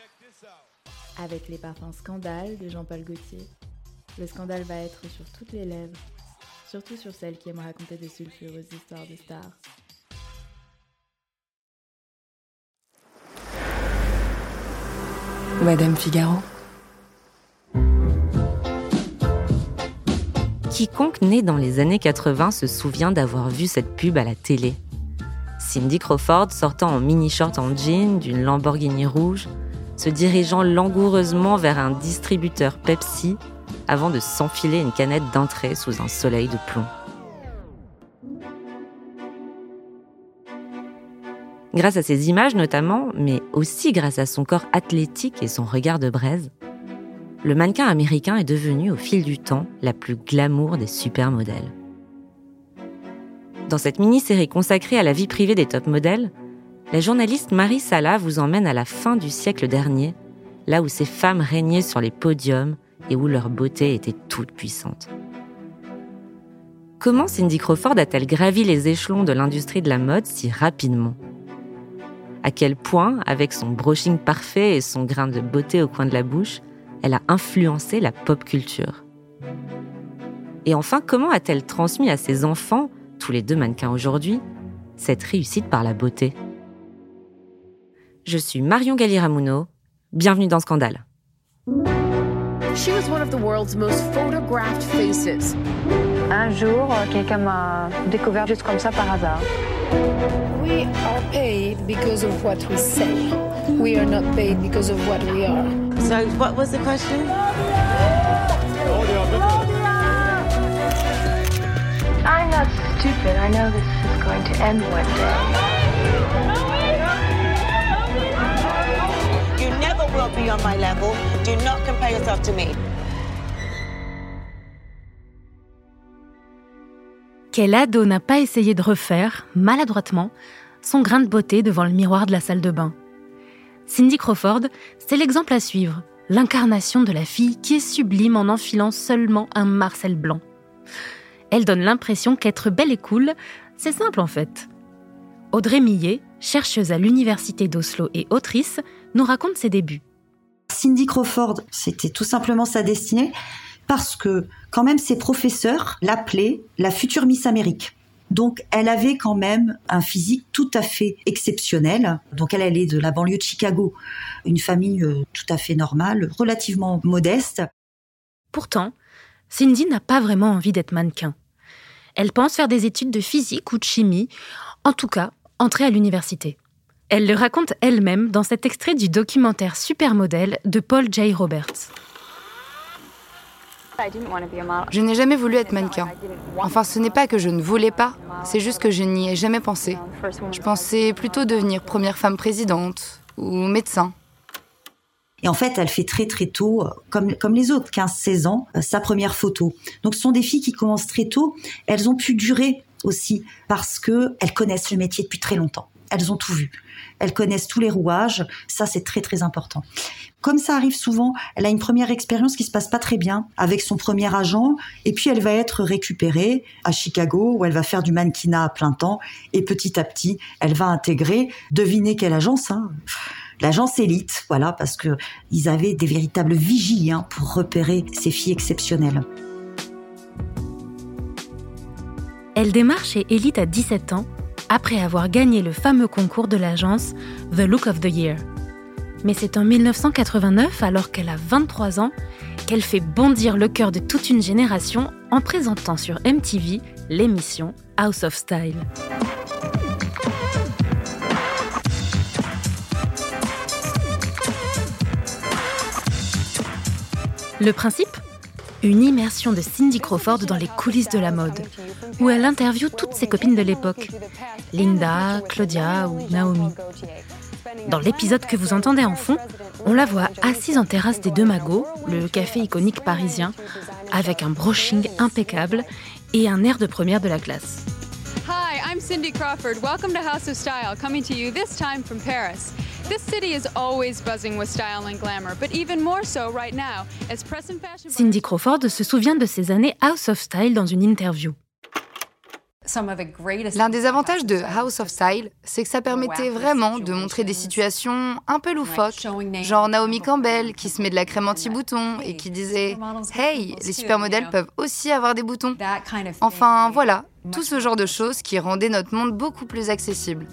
Avec les parfums Scandale de Jean-Paul Gaultier, le scandale va être sur toutes les lèvres, surtout sur celles qui aiment raconter de sulfureuses histoires de stars. Madame Figaro. Quiconque né dans les années 80 se souvient d'avoir vu cette pub à la télé. Cindy Crawford sortant en mini-short en jean d'une Lamborghini rouge, se dirigeant langoureusement vers un distributeur Pepsi avant de s'enfiler une canette d'entrée sous un soleil de plomb. Grâce à ces images notamment, mais aussi grâce à son corps athlétique et son regard de braise, le mannequin américain est devenu au fil du temps la plus glamour des supermodèles. Dans cette mini-série consacrée à la vie privée des top modèles, la journaliste Marie Sala vous emmène à la fin du siècle dernier, là où ces femmes régnaient sur les podiums et où leur beauté était toute puissante. Comment Cindy Crawford a-t-elle gravi les échelons de l'industrie de la mode si rapidement ? À quel point, avec son brushing parfait et son grain de beauté au coin de la bouche, elle a influencé la pop culture. Et enfin, comment a-t-elle transmis à ses enfants, tous les deux mannequins aujourd'hui, cette réussite par la beauté ? Je suis Marion Galli-Ramuno, bienvenue dans Scandale. She was one of the world's most photographed faces. Un jour, quelqu'un m'a découvert juste comme ça par hasard. We are paid because of what we say. We are not paid because of what we are. So, what was the question? I'm not stupid. I know this is going to end one day. You never will be on my level. Do not compare yourself to me. Quel ado n'a pas essayé de refaire, maladroitement, son grain de beauté devant le miroir de la salle de bain ? Cindy Crawford, c'est l'exemple à suivre, l'incarnation de la fille qui est sublime en enfilant seulement un Marcel blanc. Elle donne l'impression qu'être belle et cool, c'est simple en fait. Audrey Millet, chercheuse à l'université d'Oslo et autrice, nous raconte ses débuts. Cindy Crawford, c'était tout simplement sa destinée, parce que quand même ses professeurs l'appelaient la future Miss Amérique. Donc elle avait quand même un physique tout à fait exceptionnel. Donc elle est de la banlieue de Chicago, une famille tout à fait normale, relativement modeste. Pourtant, Cindy n'a pas vraiment envie d'être mannequin. Elle pense faire des études de physique ou de chimie, en tout cas entrer à l'université. Elle le raconte elle-même dans cet extrait du documentaire Supermodel de Paul J. Roberts. Je n'ai jamais voulu être mannequin. Enfin, ce n'est pas que je ne voulais pas, c'est juste que je n'y ai jamais pensé. Je pensais plutôt devenir première femme présidente ou médecin. Et en fait, elle fait très très tôt, comme les autres, 15-16 ans, sa première photo. Donc ce sont des filles qui commencent très tôt. Elles ont pu durer aussi parce qu'elles connaissent le métier depuis très longtemps. Elles ont tout vu. Elles connaissent tous les rouages. Ça, c'est très, très important. Comme ça arrive souvent, elle a une première expérience qui se passe pas très bien avec son premier agent. Et puis, elle va être récupérée à Chicago où elle va faire du mannequinat à plein temps. Et petit à petit, elle va intégrer, devinez quelle agence, l'agence Elite, voilà, parce que ils avaient des véritables vigies pour repérer ces filles exceptionnelles. Elle démarre chez Elite à 17 ans, après avoir gagné le fameux concours de l'agence The Look of the Year. Mais c'est en 1989, alors qu'elle a 23 ans, qu'elle fait bondir le cœur de toute une génération en présentant sur MTV l'émission House of Style. Le principe ? Une immersion de Cindy Crawford dans les coulisses de la mode, où elle interviewe toutes ses copines de l'époque, Linda, Claudia ou Naomi. Dans l'épisode que vous entendez en fond, on la voit assise en terrasse des Deux Magots, le café iconique parisien, avec un brushing impeccable et un air de première de la classe. Hi, I'm Cindy Crawford. Welcome to House of Style, coming to you this time from Paris. This city is always buzzing with style and glamour, but even more so right now, as press and fashion... Cindy Crawford se souvient de ses années House of Style dans une interview. L'un des avantages de House of Style, c'est que ça permettait vraiment de montrer des situations un peu loufoques, genre Naomi Campbell qui se met de la crème anti-boutons et qui disait « Hey, les supermodèles peuvent aussi avoir des boutons ». Enfin voilà, tout ce genre de choses qui rendaient notre monde beaucoup plus accessible.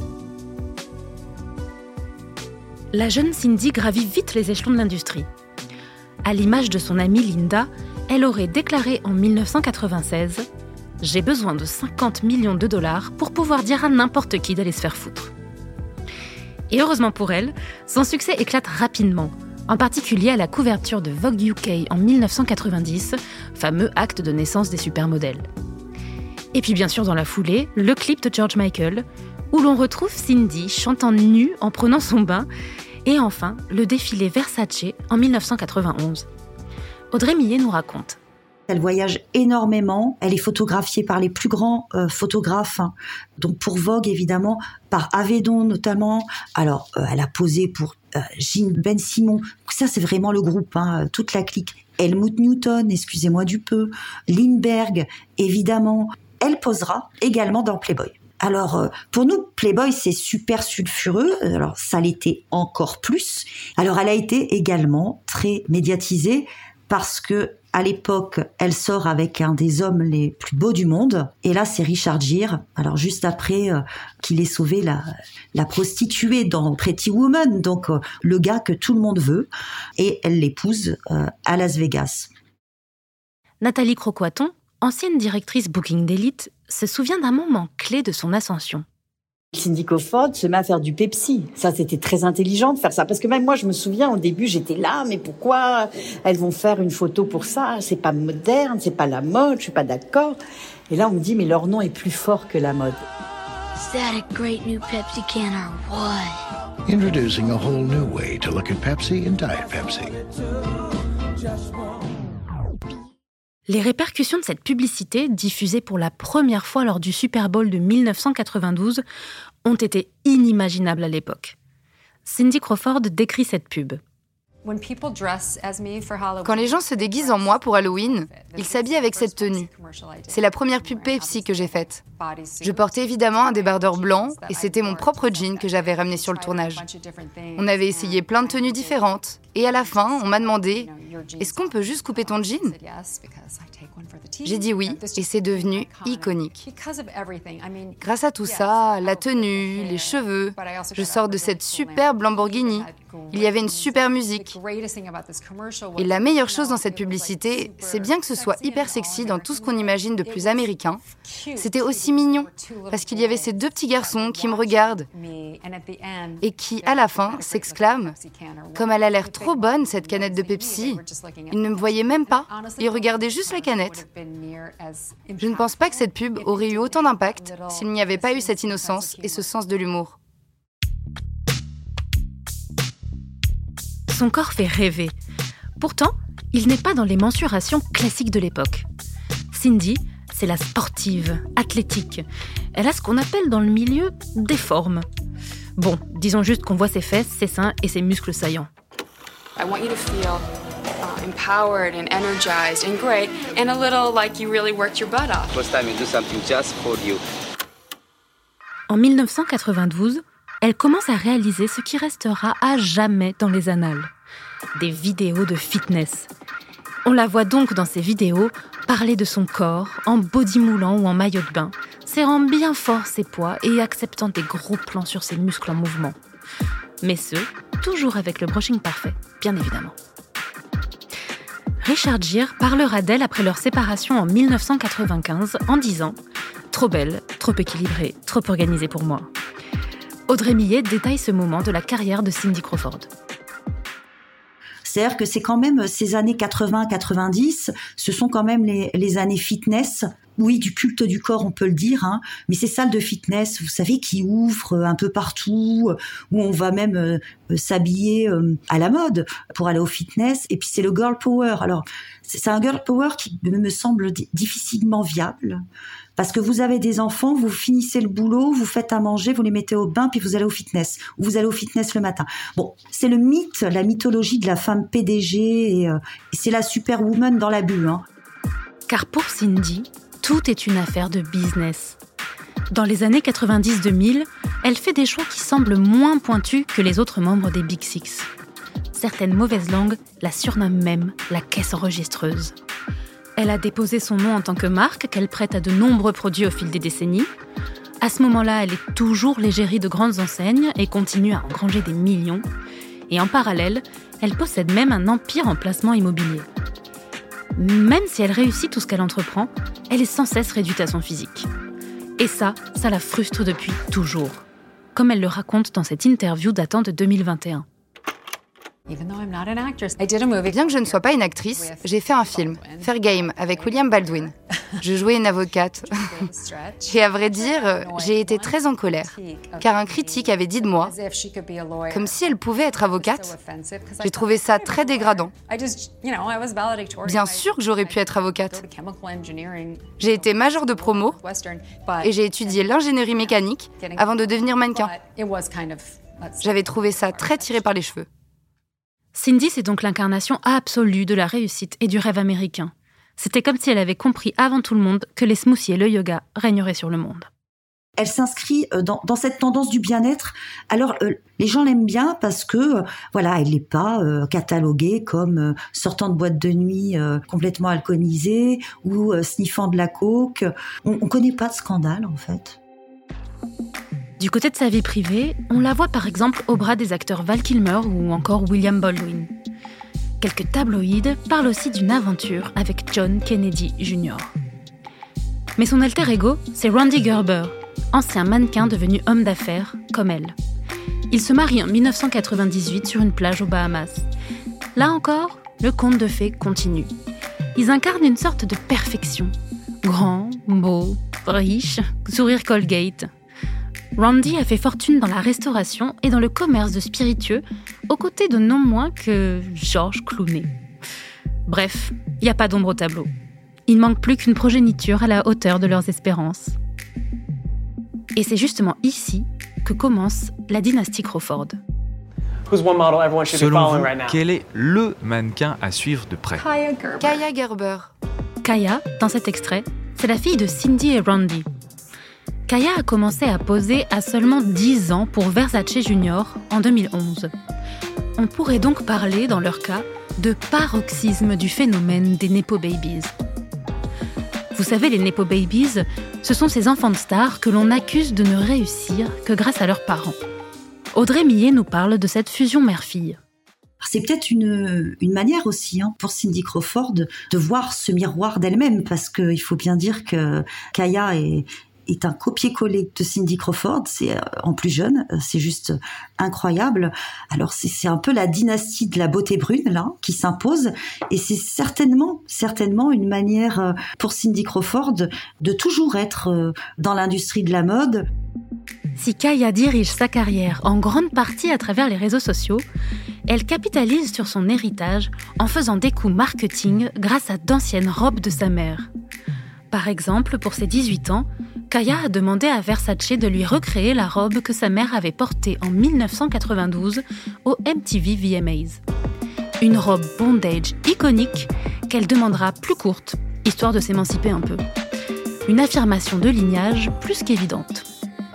La jeune Cindy gravit vite les échelons de l'industrie. À l'image de son amie Linda, elle aurait déclaré en 1996 « J'ai besoin de 50 millions de dollars pour pouvoir dire à n'importe qui d'aller se faire foutre ». Et heureusement pour elle, son succès éclate rapidement, en particulier à la couverture de Vogue UK en 1990, fameux acte de naissance des supermodèles. Et puis bien sûr dans la foulée, le clip de George Michael, où l'on retrouve Cindy chantant nue en prenant son bain, et enfin le défilé Versace en 1991. Audrey Millet nous raconte. Elle voyage énormément, elle est photographiée par les plus grands photographes, donc pour Vogue évidemment, par Avedon notamment. Alors elle a posé pour Jean Ben Simon, ça c'est vraiment le groupe, toute la clique. Helmut Newton, excusez-moi du peu, Lindbergh évidemment. Elle posera également dans Playboy. Alors, pour nous, Playboy, c'est super sulfureux. Alors, ça l'était encore plus. Alors, elle a été également très médiatisée parce que, à l'époque, elle sort avec un des hommes les plus beaux du monde. Et là, c'est Richard Gere. Alors, juste après qu'il ait sauvé la prostituée dans Pretty Woman. Donc, le gars que tout le monde veut. Et elle l'épouse à Las Vegas. Nathalie Crocoiton, ancienne directrice booking d'élite, se souvient d'un moment clé de son ascension. Cindy Crawford se met à faire du Pepsi. Ça, c'était très intelligent de faire ça. Parce que même moi, je me souviens, au début, j'étais là, mais pourquoi elles vont faire une photo pour ça? C'est pas moderne, c'est pas la mode, je suis pas d'accord. Et là, on me dit, mais leur nom est plus fort que la mode. Is that a great new Pepsi can or what? Introducing a whole new way to look at Pepsi and Diet Pepsi. Les répercussions de cette publicité, diffusée pour la première fois lors du Super Bowl de 1992, ont été inimaginables à l'époque. Cindy Crawford décrit cette pub. Quand les gens se déguisent en moi pour Halloween, ils s'habillent avec cette tenue. C'est la première pub Pepsi que j'ai faite. Je portais évidemment un débardeur blanc et c'était mon propre jean que j'avais ramené sur le tournage. On avait essayé plein de tenues différentes et à la fin, on m'a demandé « Est-ce qu'on peut juste couper ton jean ?» J'ai dit oui et c'est devenu iconique. Grâce à tout ça, la tenue, les cheveux, je sors de cette superbe Lamborghini. Il y avait une super musique. Et la meilleure chose dans cette publicité, c'est bien que ce soit hyper sexy dans tout ce qu'on imagine de plus américain. C'était aussi mignon, parce qu'il y avait ces deux petits garçons qui me regardent et qui, à la fin, s'exclament « Comme elle a l'air trop bonne, cette canette de Pepsi !» Ils ne me voyaient même pas, ils regardaient juste la canette. Je ne pense pas que cette pub aurait eu autant d'impact s'il n'y avait pas eu cette innocence et ce sens de l'humour. Son corps fait rêver. Pourtant, il n'est pas dans les mensurations classiques de l'époque. Cindy, c'est la sportive, athlétique. Elle a ce qu'on appelle dans le milieu des formes. Bon, disons juste qu'on voit ses fesses, ses seins et ses muscles saillants. I want you to feel empowered and energized and great and a little like you really worked your butt off. First time you do something just for you. En 1992, elle commence à réaliser ce qui restera à jamais dans les annales. Des vidéos de fitness. On la voit donc dans ces vidéos parler de son corps, en body moulant ou en maillot de bain, serrant bien fort ses poids et acceptant des gros plans sur ses muscles en mouvement. Mais toujours avec le brushing parfait, bien évidemment. Richard Gere parlera d'elle après leur séparation en 1995 en disant « Trop belle, trop équilibrée, trop organisée pour moi ». Audrey Millet détaille ce moment de la carrière de Cindy Crawford. C'est-à-dire que c'est quand même ces années 80-90, ce sont quand même les années fitness, oui, du culte du corps, on peut le dire, mais ces salles de fitness, vous savez, qui ouvrent un peu partout, où on va même s'habiller à la mode pour aller au fitness. Et puis c'est le girl power. Alors, c'est un girl power qui me semble difficilement viable. Parce que vous avez des enfants, vous finissez le boulot, vous faites à manger, vous les mettez au bain, puis vous allez au fitness. Ou vous allez au fitness le matin. Bon, c'est le mythe, la mythologie de la femme PDG, et c'est la superwoman dans la bulle. Car pour Cindy, Tout est une affaire de business. Dans les années 90-2000, elle fait des choix qui semblent moins pointus que les autres membres des Big Six. Certaines mauvaises langues la surnomment même la caisse enregistreuse. Elle a déposé son nom en tant que marque qu'elle prête à de nombreux produits au fil des décennies. À ce moment-là, elle est toujours l'égérie de grandes enseignes et continue à engranger des millions. Et en parallèle, elle possède même un empire en placement immobilier. Même si elle réussit tout ce qu'elle entreprend, elle est sans cesse réduite à son physique. Et ça la frustre depuis toujours. Comme elle le raconte dans cette interview datant de 2021. Bien que je ne sois pas une actrice, j'ai fait un film, Fair Game, avec William Baldwin. Je jouais une avocate. Et à vrai dire, j'ai été très en colère, car un critique avait dit de moi, comme si elle pouvait être avocate. J'ai trouvé ça très dégradant. Bien sûr que j'aurais pu être avocate. J'ai été majeure de promo et j'ai étudié l'ingénierie mécanique avant de devenir mannequin. J'avais trouvé ça très tiré par les cheveux. Cindy, c'est donc l'incarnation absolue de la réussite et du rêve américain. C'était comme si elle avait compris avant tout le monde que les smoothies et le yoga régneraient sur le monde. Elle s'inscrit dans cette tendance du bien-être. Alors, les gens l'aiment bien parce que, elle n'est pas cataloguée comme sortant de boîte de nuit complètement alcoolisée ou sniffant de la coke. On ne connaît pas de scandale, en fait. Du côté de sa vie privée, on la voit par exemple au bras des acteurs Val Kilmer ou encore William Baldwin. Quelques tabloïds parlent aussi d'une aventure avec John Kennedy Jr. Mais son alter ego, c'est Randy Gerber, ancien mannequin devenu homme d'affaires comme elle. Ils se marient en 1998 sur une plage aux Bahamas. Là encore, le conte de fées continue. Ils incarnent une sorte de perfection. Grand, beau, riche, sourire Colgate. Randy a fait fortune dans la restauration et dans le commerce de spiritueux, aux côtés de non moins que George Clooney. Bref, il n'y a pas d'ombre au tableau. Il manque plus qu'une progéniture à la hauteur de leurs espérances. Et c'est justement ici que commence la dynastie Crawford. Selon vous, quel est le mannequin à suivre de près ? Kaia Gerber. Kaia, dans cet extrait, c'est la fille de Cindy et Randy. Kaia a commencé à poser à seulement 10 ans pour Versace Junior en 2011. On pourrait donc parler, dans leur cas, de paroxysme du phénomène des Nepo Babies. Vous savez, les Nepo Babies, ce sont ces enfants de stars que l'on accuse de ne réussir que grâce à leurs parents. Audrey Millet nous parle de cette fusion mère-fille. C'est peut-être une manière aussi pour Cindy Crawford de voir ce miroir d'elle-même, parce qu'il faut bien dire que Kaia est un copier-coller de Cindy Crawford, c'est en plus jeune, c'est juste incroyable. Alors c'est un peu la dynastie de la beauté brune là qui s'impose, et c'est certainement une manière pour Cindy Crawford de toujours être dans l'industrie de la mode. Si Kaia dirige sa carrière en grande partie à travers les réseaux sociaux, elle capitalise sur son héritage en faisant des coups marketing grâce à d'anciennes robes de sa mère. Par exemple, pour ses 18 ans, Kaia a demandé à Versace de lui recréer la robe que sa mère avait portée en 1992 au MTV VMAs. Une robe bondage iconique qu'elle demandera plus courte, histoire de s'émanciper un peu. Une affirmation de lignage plus qu'évidente.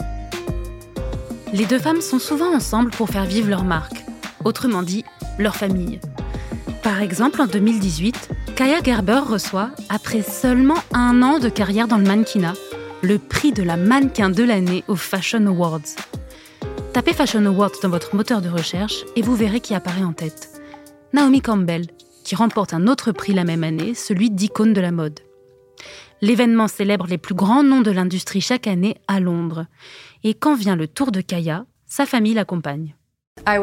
Les deux femmes sont souvent ensemble pour faire vivre leur marque, autrement dit, leur famille. Par exemple, en 2018, Kaia Gerber reçoit, après seulement 1 an de carrière dans le mannequinat, le prix de la mannequin de l'année aux Fashion Awards. Tapez Fashion Awards dans votre moteur de recherche et vous verrez qui apparaît en tête. Naomi Campbell, qui remporte un autre prix la même année, celui d'icône de la mode. L'événement célèbre les plus grands noms de l'industrie chaque année à Londres. Et quand vient le tour de Kaia, sa famille l'accompagne. À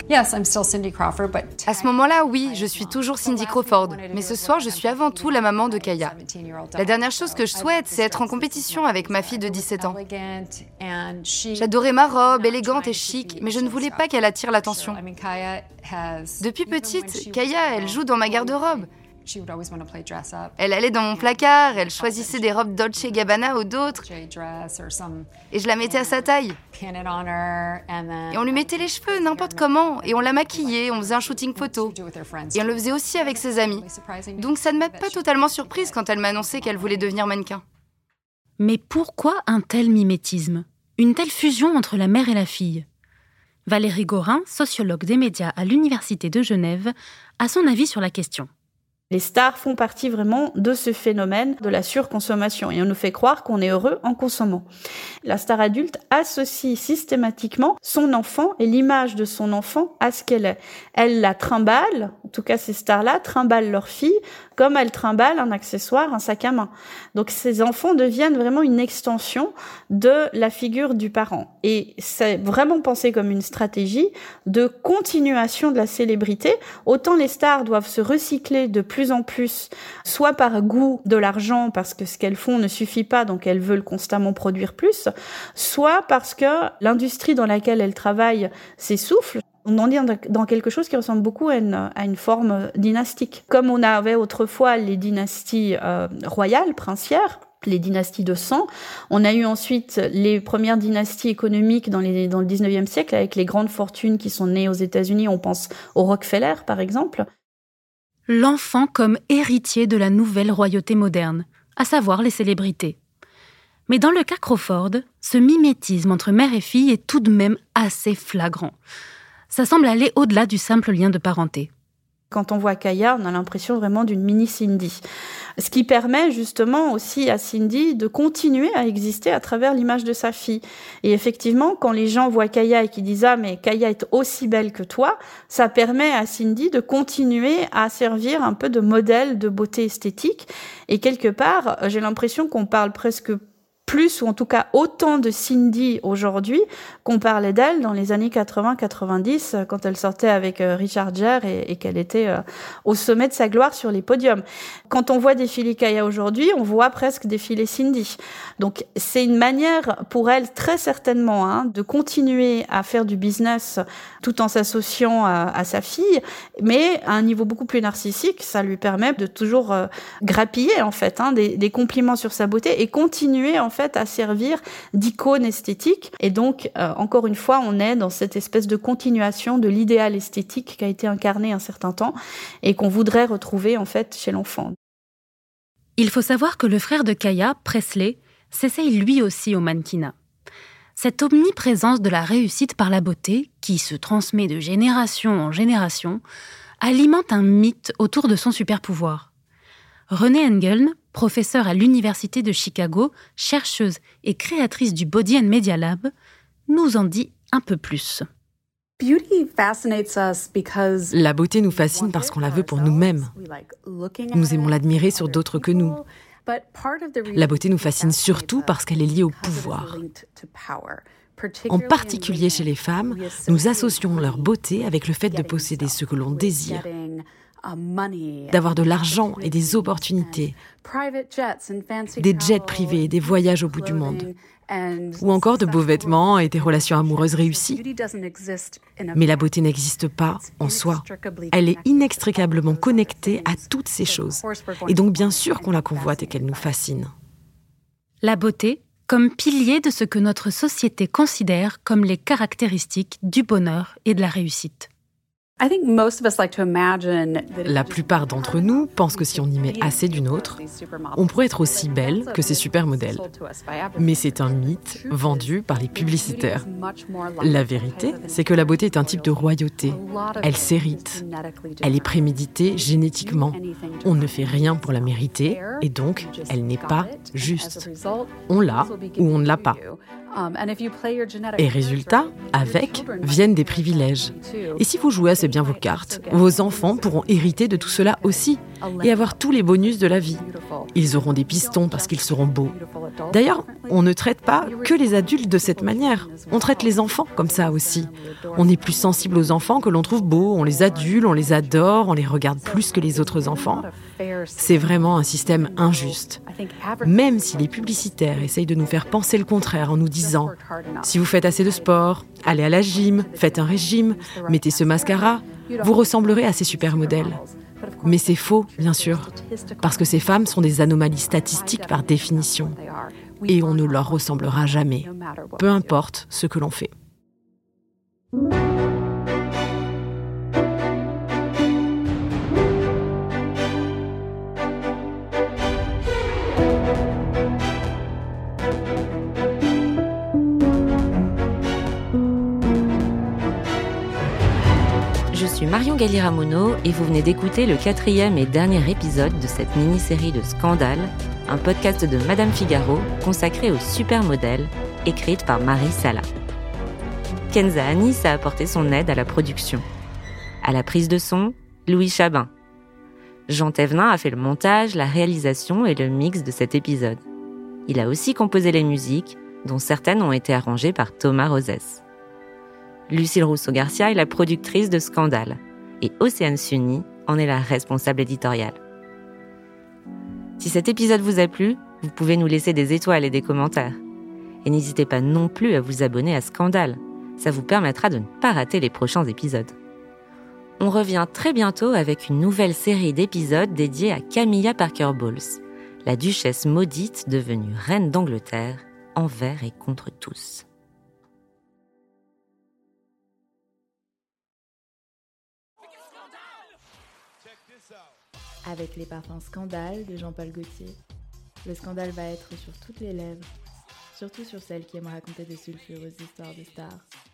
ce moment-là, oui, je suis toujours Cindy Crawford, mais ce soir, je suis avant tout la maman de Kaia. La dernière chose que je souhaite, c'est être en compétition avec ma fille de 17 ans. J'adorais ma robe, élégante et chic, mais je ne voulais pas qu'elle attire l'attention. Depuis petite, Kaia, elle joue dans ma garde-robe. Elle allait dans mon placard, elle choisissait des robes Dolce & Gabbana ou d'autres, et je la mettais à sa taille. Et on lui mettait les cheveux n'importe comment, et on la maquillait, on faisait un shooting photo. Et on le faisait aussi avec ses amis. Donc ça ne m'a pas totalement surprise quand elle m'a annoncé qu'elle voulait devenir mannequin. Mais pourquoi un tel mimétisme ? Une telle fusion entre la mère et la fille ? Valérie Gorin, sociologue des médias à l'Université de Genève, a son avis sur la question. Les stars font partie vraiment de ce phénomène de la surconsommation et on nous fait croire qu'on est heureux en consommant. La star adulte associe systématiquement son enfant et l'image de son enfant à ce qu'elle est. Elle la trimballe, en tout cas ces stars-là trimballent leur fille comme elles trimballent un accessoire, un sac à main. Donc ces enfants deviennent vraiment une extension de la figure du parent. Et c'est vraiment pensé comme une stratégie de continuation de la célébrité. Autant les stars doivent se recycler de plus en plus, soit par goût de l'argent, parce que ce qu'elles font ne suffit pas, donc elles veulent constamment produire plus, soit parce que l'industrie dans laquelle elles travaillent s'essouffle. On en est dans quelque chose qui ressemble beaucoup à une forme dynastique. Comme on avait autrefois les dynasties royales, princières, les dynasties de sang. On a eu ensuite les premières dynasties économiques dans le 19e siècle, avec les grandes fortunes qui sont nées aux États-Unis. On pense au Rockefeller, par exemple. L'enfant comme héritier de la nouvelle royauté moderne, à savoir les célébrités. Mais dans le cas Crawford, ce mimétisme entre mère et fille est tout de même assez flagrant. Ça semble aller au-delà du simple lien de parenté. Quand on voit Kaya, on a l'impression vraiment d'une mini Cindy. Ce qui permet justement aussi à Cindy de continuer à exister à travers l'image de sa fille. Et effectivement, quand les gens voient Kaya et qu'ils disent « Ah, mais Kaya est aussi belle que toi », ça permet à Cindy de continuer à servir un peu de modèle de beauté esthétique. Et quelque part, j'ai l'impression qu'on parle presque plus, ou en tout cas autant de Cindy aujourd'hui qu'on parlait d'elle dans les années 80-90, quand elle sortait avec Richard Gere et qu'elle était au sommet de sa gloire sur les podiums. Quand on voit défiler Kaya aujourd'hui, on voit presque défiler Cindy. Donc c'est une manière pour elle très certainement de continuer à faire du business tout en s'associant à sa fille, mais à un niveau beaucoup plus narcissique. Ça lui permet de toujours grappiller en fait des compliments sur sa beauté et continuer en fait à servir d'icône esthétique. Et donc, encore une fois, on est dans cette espèce de continuation de l'idéal esthétique qui a été incarné un certain temps et qu'on voudrait retrouver en fait chez l'enfant. Il faut savoir que le frère de Kaya, Presley, s'essaye lui aussi au mannequinat. Cette omniprésence de la réussite par la beauté, qui se transmet de génération en génération, alimente un mythe autour de son super-pouvoir. Renée Engeln, professeure à l'Université de Chicago, chercheuse et créatrice du Body and Media Lab, nous en dit un peu plus. La beauté nous fascine parce qu'on la veut pour nous-mêmes. Nous aimons l'admirer sur d'autres que nous. La beauté nous fascine surtout parce qu'elle est liée au pouvoir. En particulier chez les femmes, nous associons leur beauté avec le fait de posséder ce que l'on désire, d'avoir de l'argent et des opportunités, des jets privés, des voyages au bout du monde, ou encore de beaux vêtements et des relations amoureuses réussies. Mais la beauté n'existe pas en soi. Elle est inextricablement connectée à toutes ces choses. Et donc bien sûr qu'on la convoite et qu'elle nous fascine. La beauté comme pilier de ce que notre société considère comme les caractéristiques du bonheur et de la réussite. La plupart d'entre nous pensent que si on y met assez d'une autre, on pourrait être aussi belle que ces supermodèles. Mais c'est un mythe vendu par les publicitaires. La vérité, c'est que la beauté est un type de royauté. Elle s'hérite. Elle est préméditée génétiquement. On ne fait rien pour la mériter et donc elle n'est pas juste. On l'a ou on ne l'a pas. Et résultat, avec, viennent des privilèges. Et si vous jouez assez bien vos cartes, vos enfants pourront hériter de tout cela aussi et avoir tous les bonus de la vie. Ils auront des pistons parce qu'ils seront beaux. D'ailleurs, on ne traite pas que les adultes de cette manière. On traite les enfants comme ça aussi. On est plus sensible aux enfants que l'on trouve beaux. On les adule, on les adore, on les regarde plus que les autres enfants. C'est vraiment un système injuste. Même si les publicitaires essayent de nous faire penser le contraire en nous disant « Si vous faites assez de sport, allez à la gym, faites un régime, mettez ce mascara, vous ressemblerez à ces supermodèles. » Mais c'est faux, bien sûr, parce que ces femmes sont des anomalies statistiques par définition. Et on ne leur ressemblera jamais, peu importe ce que l'on fait. Je suis Marion Galli-Ramono et vous venez d'écouter le 4e et dernier épisode de cette mini-série de Scandale, un podcast de Madame Figaro consacré aux supermodèles, écrite par Marie Sala. Kenza Anis a apporté son aide à la production. À la prise de son, Louis Chabin. Jean Thévenin a fait le montage, la réalisation et le mix de cet épisode. Il a aussi composé les musiques, dont certaines ont été arrangées par Thomas Rosès. Lucille Rousseau-Garcia est la productrice de Scandale et Océane Sunny en est la responsable éditoriale. Si cet épisode vous a plu, vous pouvez nous laisser des étoiles et des commentaires. Et n'hésitez pas non plus à vous abonner à Scandale. Ça vous permettra de ne pas rater les prochains épisodes. On revient très bientôt avec une nouvelle série d'épisodes dédiés à Camilla Parker Bowles, la duchesse maudite devenue reine d'Angleterre envers et contre tous. Avec les parfums Scandale de Jean-Paul Gaultier, le scandale va être sur toutes les lèvres, surtout sur celles qui aiment raconter de sulfureuses histoires de stars.